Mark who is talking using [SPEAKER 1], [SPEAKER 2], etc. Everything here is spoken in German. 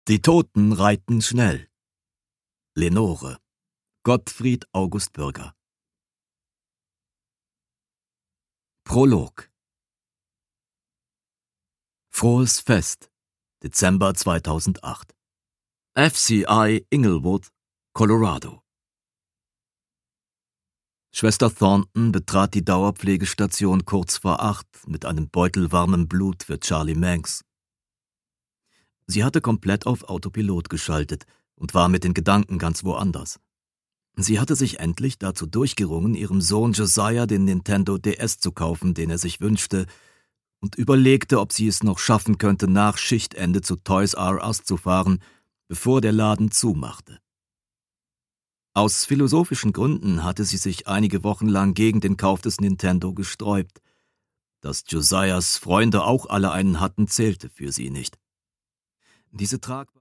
[SPEAKER 1] Die Toten reiten schnell. Lenore. Gottfried August Bürger. Prolog. Frohes Fest, Dezember 2008. FCI Inglewood, Colorado. Schwester Thornton betrat die Dauerpflegestation kurz vor 8 mit einem Beutel warmem Blut für Charlie Manx. Sie hatte komplett auf Autopilot geschaltet und war mit den Gedanken ganz woanders. Sie hatte sich endlich dazu durchgerungen, ihrem Sohn Josiah den Nintendo DS zu kaufen, den er sich wünschte, und überlegte, ob sie es noch schaffen könnte, nach Schichtende zu Toys R Us zu fahren, bevor der Laden zumachte. Aus philosophischen Gründen hatte sie sich einige Wochen lang gegen den Kauf des Nintendo gesträubt. Dass Josiahs Freunde auch alle einen hatten, zählte für sie nicht. Diese